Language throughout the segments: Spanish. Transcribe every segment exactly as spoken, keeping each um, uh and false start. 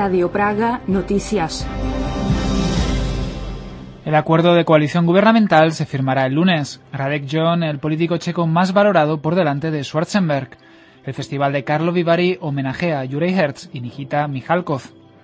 Radio Praga Noticias. El acuerdo de coalición gubernamental se firmará el lunes. Radek Jon, el político checo más valorado por delante de Schwarzenberg. El Festival de Karlovy Vary homenajea a Juraj Herz y Nikita Mikhalkov.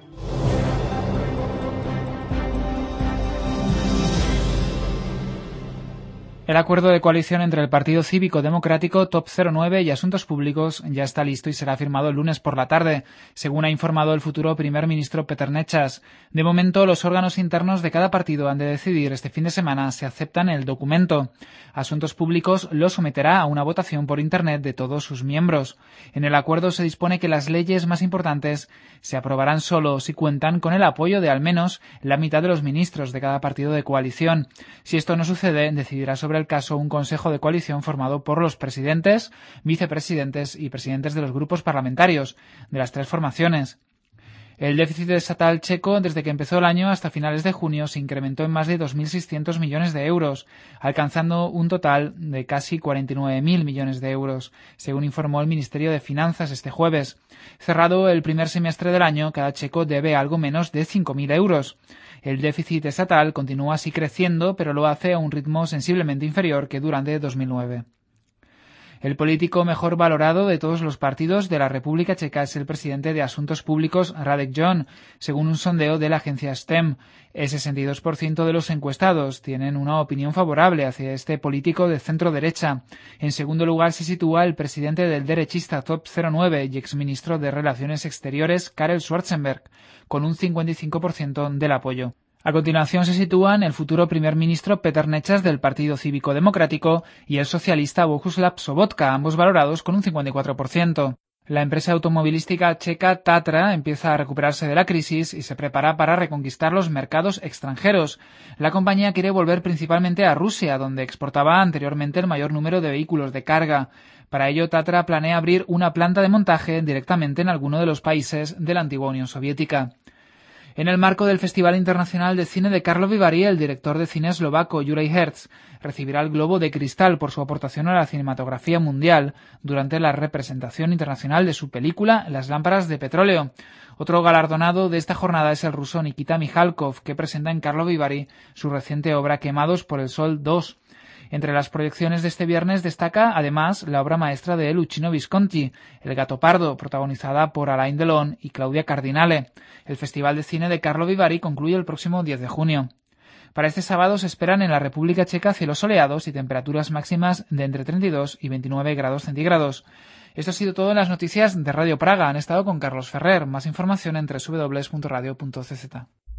El acuerdo de coalición entre el Partido Cívico Democrático, Top cero nueve y Asuntos Públicos ya está listo y será firmado el lunes por la tarde, según ha informado el futuro primer ministro Petr Nečas. De momento, los órganos internos de cada partido han de decidir este fin de semana si aceptan el documento. Asuntos Públicos lo someterá a una votación por Internet de todos sus miembros. En el acuerdo se dispone que las leyes más importantes se aprobarán solo si cuentan con el apoyo de al menos la mitad de los ministros de cada partido de coalición. Si esto no sucede, decidirá sobre el caso un consejo de coalición formado por los presidentes, vicepresidentes y presidentes de los grupos parlamentarios de las tres formaciones. El déficit estatal checo desde que empezó el año hasta finales de junio se incrementó en más de dos mil seiscientos millones de euros, alcanzando un total de casi cuarenta y nueve mil millones de euros, según informó el Ministerio de Finanzas este jueves. Cerrado el primer semestre del año, cada checo debe algo menos de cinco mil euros. El déficit estatal continúa así creciendo, pero lo hace a un ritmo sensiblemente inferior que durante dos mil nueve. El político mejor valorado de todos los partidos de la República Checa es el presidente de Asuntos Públicos, Radek Jon, según un sondeo de la agencia S T E M. El sesenta y dos por ciento de los encuestados tienen una opinión favorable hacia este político de centro-derecha. En segundo lugar se sitúa el presidente del derechista Top cero nueve y exministro de Relaciones Exteriores, Karel Schwarzenberg, con un cincuenta y cinco por ciento del apoyo. A continuación se sitúan el futuro primer ministro Petr Nečas del Partido Cívico Democrático y el socialista Bohuslav Sobotka, ambos valorados con un cincuenta y cuatro por ciento. La empresa automovilística checa Tatra empieza a recuperarse de la crisis y se prepara para reconquistar los mercados extranjeros. La compañía quiere volver principalmente a Rusia, donde exportaba anteriormente el mayor número de vehículos de carga. Para ello, Tatra planea abrir una planta de montaje directamente en alguno de los países de la antigua Unión Soviética. En el marco del Festival Internacional de Cine de Karlovy Vary, el director de cine eslovaco Juraj Herz recibirá el Globo de Cristal por su aportación a la cinematografía mundial durante la representación internacional de su película Las lámparas de petróleo. Otro galardonado de esta jornada es el ruso Nikita Mikhalkov, que presenta en Karlovy Vary su reciente obra Quemados por el Sol dos. Entre las proyecciones de este viernes destaca, además, la obra maestra de Luchino Visconti, El gato pardo, protagonizada por Alain Delon y Claudia Cardinale. El Festival de Cine de Karlovy Vary concluye el próximo diez de junio. Para este sábado se esperan en la República Checa cielos soleados y temperaturas máximas de entre treinta y dos y veintinueve grados centígrados. Esto ha sido todo en las noticias de Radio Praga. Han estado con Carlos Ferrer. Más información en doble u doble u doble u punto radio punto c z.